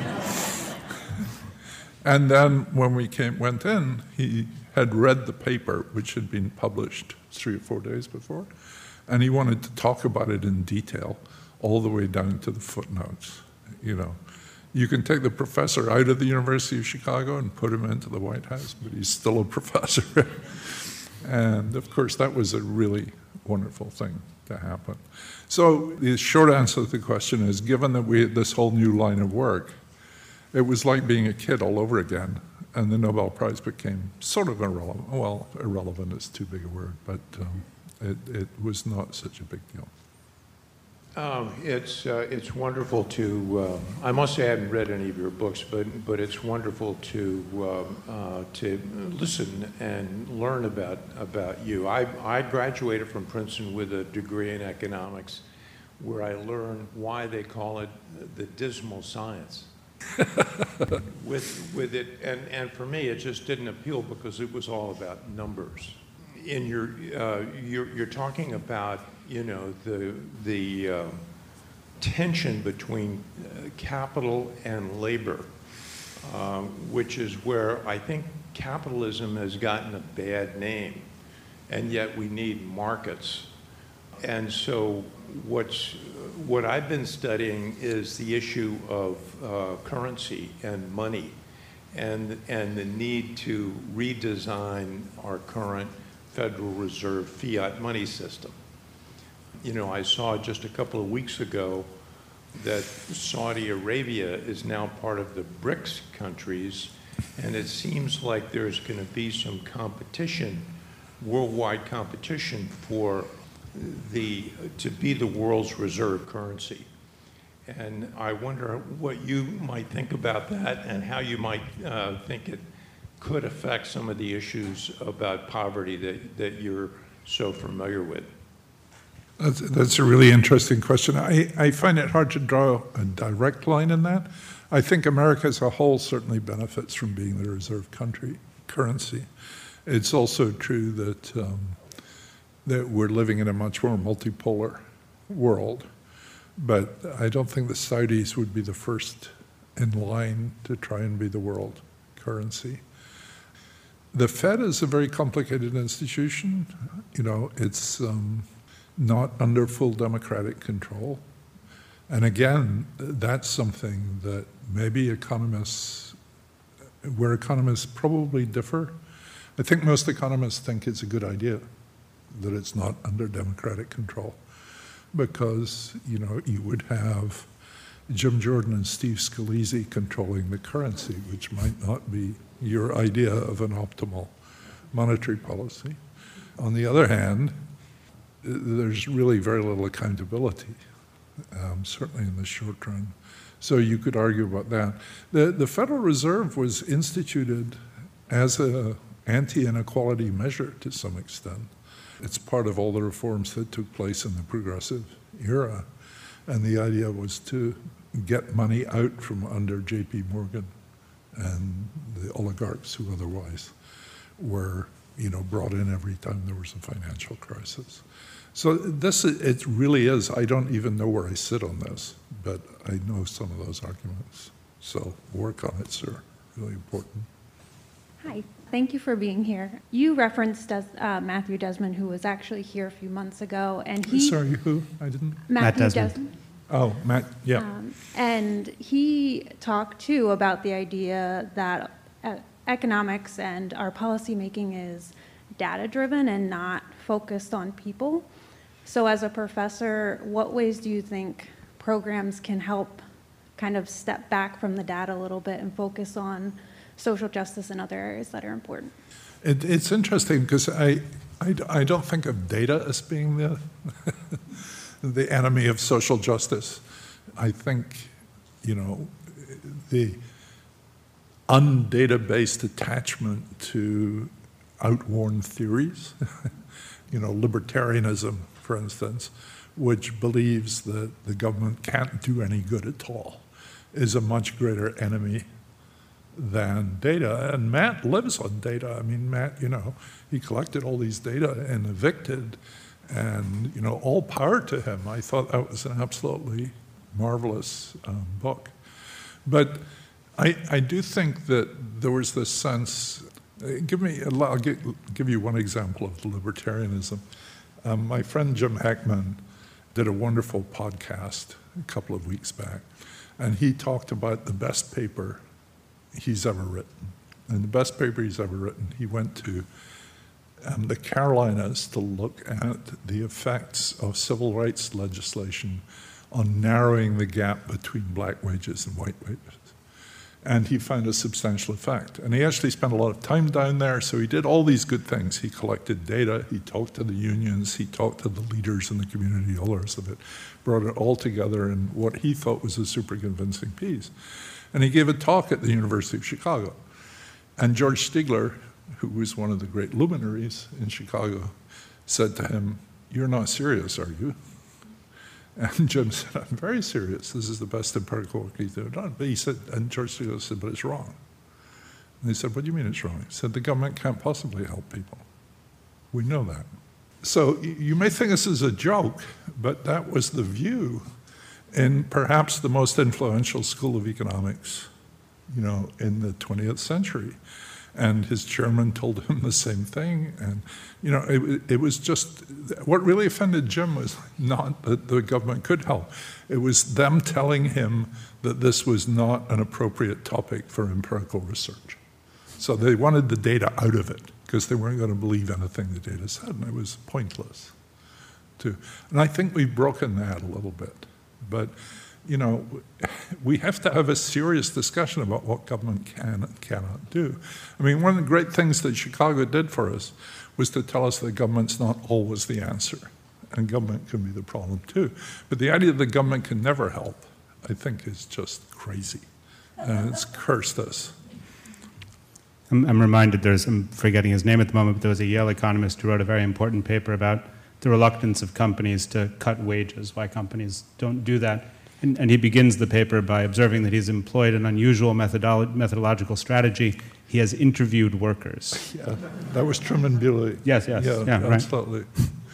And then when we came, went in, he had read the paper, which had been published three or four days before, and he wanted to talk about it in detail, all the way down to the footnotes. You know, You can take the professor out of the University of Chicago and put him into the White House, but he's still a professor. And of course, that was a really wonderful thing to happen. So the short answer to the question is, given that we had this whole new line of work, it was like being a kid all over again, and the Nobel Prize became sort of irrelevant. Well, irrelevant is too big a word, but um, it, it was not such a big deal. Um, it's uh, it's wonderful to. Uh, I must say I haven't read any of your books, but but it's wonderful to uh, uh, to listen and learn about about you. I I graduated from Princeton with a degree in economics, where I learned why they call it the dismal science. with with it, and and for me, it just didn't appeal because it was all about numbers. In your uh, you're you're talking about, you know, the the uh, tension between uh, capital and labor, um, which is where I think capitalism has gotten a bad name, and yet we need markets. And so what's what I've been studying is the issue of uh, currency and money, and and the need to redesign our current Federal Reserve fiat money system. You know, I saw just a couple of weeks ago that Saudi Arabia is now part of the BRICS countries, and it seems like there's going to be some competition, worldwide competition for the to be the world's reserve currency. And I wonder what you might think about that and how you might uh, think it could affect some of the issues about poverty that, that you're so familiar with. That's, that's a really interesting question. I, I find it hard to draw a direct line in that. I think America as a whole certainly benefits from being the reserve country currency. It's also true that um, that we're living in a much more multipolar world, but I don't think the Saudis would be the first in line to try and be the world currency. The Fed is a very complicated institution. You know, it's um, not under full democratic control. And again, that's something that maybe economists, where economists probably differ. I think most economists think it's a good idea that it's not under democratic control, because, you know, you would have Jim Jordan and Steve Scalise controlling the currency, which might not be your idea of an optimal monetary policy. On the other hand, there's really very little accountability, um, certainly in the short run. So you could argue about that. The, the Federal Reserve was instituted as an anti-inequality measure to some extent. It's part of all the reforms that took place in the progressive era. And the idea was to get money out from under J P Morgan and the oligarchs who otherwise were, you know, brought in every time there was a financial crisis. So this, it really is, I don't even know where I sit on this, but I know some of those arguments. So work on it, sir, really important. Hi, thank you for being here. You referenced Des, uh, Matthew Desmond, who was actually here a few months ago, and he- Sorry, who? I didn't? Matthew Matt Desmond. Desmond. Oh, Matt, yeah. Um, and he talked too about the idea that uh, economics and our policymaking is data-driven and not focused on people. So as a professor, what ways do you think programs can help kind of step back from the data a little bit and focus on social justice and other areas that are important? It, it's interesting because I, I, I don't think of data as being the, the enemy of social justice. I think, you know, the undata-based attachment to outworn theories, you know, libertarianism, for instance, which believes that the government can't do any good at all, is a much greater enemy than data. And Matt lives on data. I mean, Matt, you know, he collected all these data and Evicted, and, you know, all power to him. I thought that was an absolutely marvelous um, book. But I, I do think that there was this sense, uh, give me, I'll give, give you one example of libertarianism. Um, my friend Jim Heckman did a wonderful podcast a couple of weeks back, And he talked about the best paper he's ever written. And the best paper he's ever written, he went to um, the Carolinas to look at the effects of civil rights legislation on narrowing the gap between black wages and white wages. And he found a substantial effect. And he actually spent a lot of time down there, so he did all these good things. He collected data, he talked to the unions, he talked to the leaders in the community, all the rest of it, brought it all together in what he thought was a super convincing piece. And he gave a talk at the University of Chicago. And George Stigler, who was one of the great luminaries in Chicago, said to him, "You're not serious, are you?" And Jim said, "I'm very serious. This is the best empirical work he's ever done." But he said, and George Stigler said, "But it's wrong." And he said, "What do you mean it's wrong?" He said, "The government can't possibly help people. We know that." So you may think this is a joke, but that was the view in perhaps the most influential school of economics, you know, in the twentieth century. And his chairman told him the same thing. And, you know, it, it was just, what really offended Jim was not that the government could help. It was them telling him that this was not an appropriate topic for empirical research. So they wanted the data out of it because they weren't going to believe anything the data said, and it was pointless. Too. And I think we've broken that a little bit. But, you know, we have to have a serious discussion about what government can and cannot do. I mean, one of the great things that Chicago did for us was to tell us that government's not always the answer, and government can be the problem too. But the idea that the government can never help, I think, is just crazy, and it's cursed us. I'm, I'm reminded, there's, I'm forgetting his name at the moment, but there was a Yale economist who wrote a very important paper about the reluctance of companies to cut wages, why companies don't do that. And, and he begins the paper by observing that he's employed an unusual methodolo- methodological strategy. He has interviewed workers. Yeah, that was Truman Bewley. Yes, yes, yeah, yeah, right. Absolutely.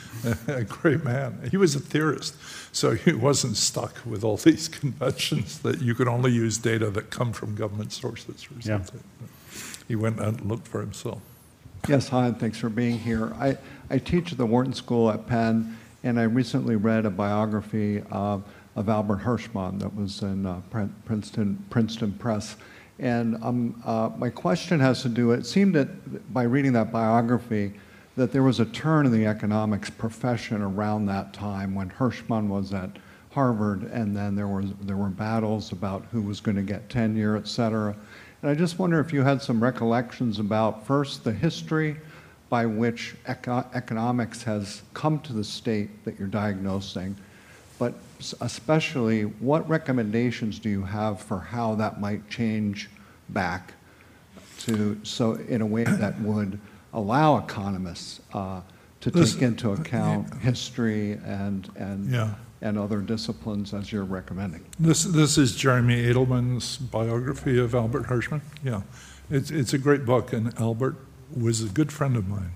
A great man. He was a theorist, so he wasn't stuck with all these conventions that you could only use data that come from government sources or something. Yeah. He went out and looked for himself. Yes, hi, and thanks for being here. I, I teach at the Wharton School at Penn, and I recently read a biography uh, of Albert Hirschman that was in uh, Princeton, Princeton Press. And um, uh, my question has to do, it seemed that by reading that biography, that there was a turn in the economics profession around that time when Hirschman was at Harvard, and then there, was, there were battles about who was going to get tenure, et cetera. And I just wonder if you had some recollections about, first, the history by which eco- economics has come to the state that you're diagnosing, but especially what recommendations do you have for how that might change back to, so in a way that would allow economists uh, to this, take into account yeah. history and, and yeah. and other disciplines as you're recommending. This this is Jeremy Edelman's biography of Albert Hirschman. Yeah, it's it's a great book, and Albert was a good friend of mine,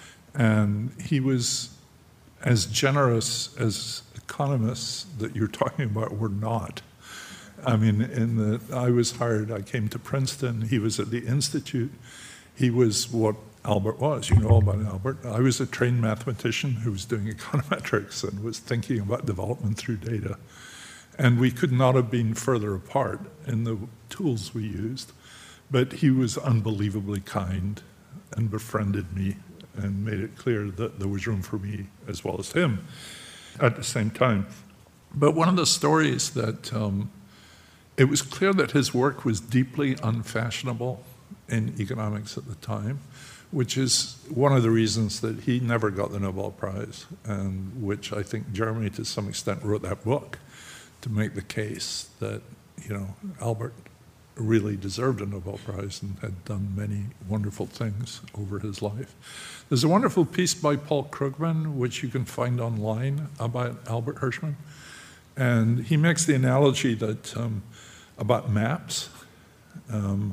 and he was as generous as economists that you're talking about were not. I mean, in the I was hired. I came to Princeton. He was at the Institute. He was what Albert was. You know all about Albert. I was a trained mathematician who was doing econometrics and was thinking about development through data. And we could not have been further apart in the tools we used. But he was unbelievably kind and befriended me and made it clear that there was room for me as well as him at the same time. But one of the stories that um, it was clear that his work was deeply unfashionable in economics at the time, which is one of the reasons that he never got the Nobel Prize, and which I think Jeremy, to some extent, wrote that book to make the case that, you know, Albert really deserved a Nobel Prize and had done many wonderful things over his life. There's a wonderful piece by Paul Krugman, which you can find online, about Albert Hirschman, and he makes the analogy that um, about maps. Um,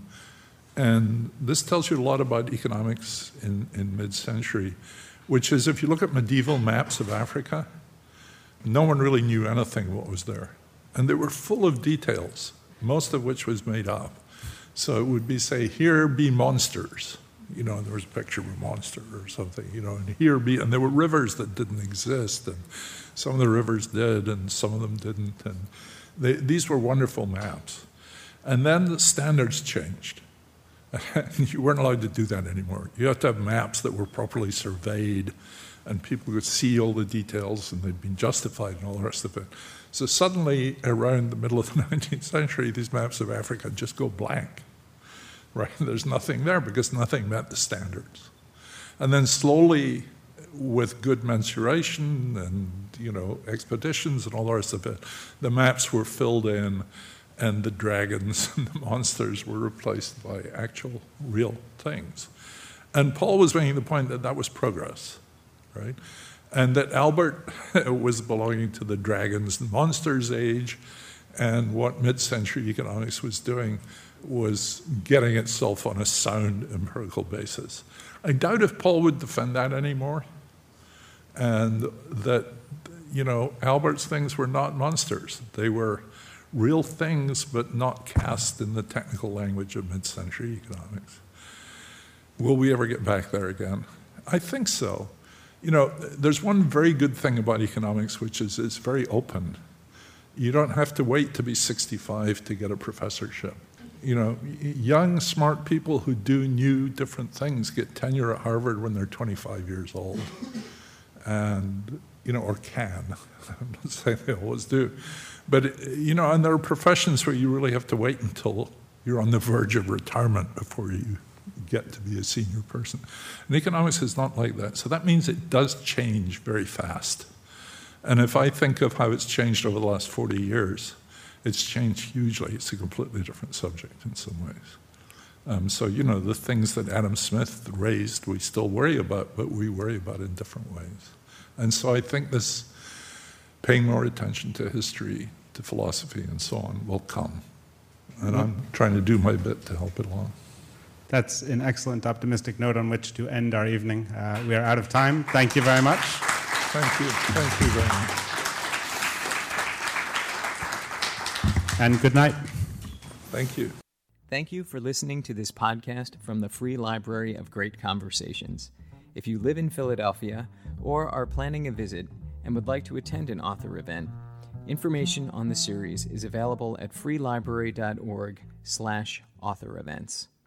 And this tells you a lot about economics in, in mid-century, which is if you look at medieval maps of Africa, no one really knew anything what was there. And they were full of details, most of which was made up. So it would be, say, here be monsters. You know, and there was a picture of a monster or something, you know, and here be, and there were rivers that didn't exist, and some of the rivers did, and some of them didn't. And They, these were wonderful maps. And then the standards changed. You weren't allowed to do that anymore. You had to have maps that were properly surveyed, and people could see all the details, and they'd been justified and all the rest of it. So suddenly, around the middle of the nineteenth century, these maps of Africa just go blank. Right? There's nothing there because nothing met the standards. And then slowly, with good mensuration and, you know, expeditions and all the rest of it, the maps were filled in, and the dragons and the monsters were replaced by actual real things. And Paul was making the point that that was progress, right? And that Albert was belonging to the dragons and monsters age, and what mid-century economics was doing was getting itself on a sound empirical basis. I doubt if Paul would defend that anymore, and that, you know, Albert's things were not monsters. They were real things, but not cast in the technical language of mid-century economics. Will we ever get back there again? I think so. You know, there's one very good thing about economics, which is it's very open. You don't have to wait to be sixty-five to get a professorship. You know, young, smart people who do new, different things get tenure at Harvard when they're twenty-five years old. And, you know, or can. I'm not saying they always do. But, you know, and there are professions where you really have to wait until you're on the verge of retirement before you get to be a senior person. And economics is not like that. So that means it does change very fast. And if I think of how it's changed over the last forty years, it's changed hugely. It's a completely different subject in some ways. Um, so, you know, the things that Adam Smith raised, we still worry about, but we worry about in different ways. And so I think this paying more attention to history, to philosophy, and so on will come. And I'm trying to do my bit to help it along. That's an excellent optimistic note on which to end our evening. Uh, we are out of time. Thank you very much. Thank you. Thank you very much. And good night. Thank you. Thank you for listening to this podcast from the Free Library of Great Conversations. If you live in Philadelphia or are planning a visit and would like to attend an author event, information on the series is available at freelibrary dot org slash author events.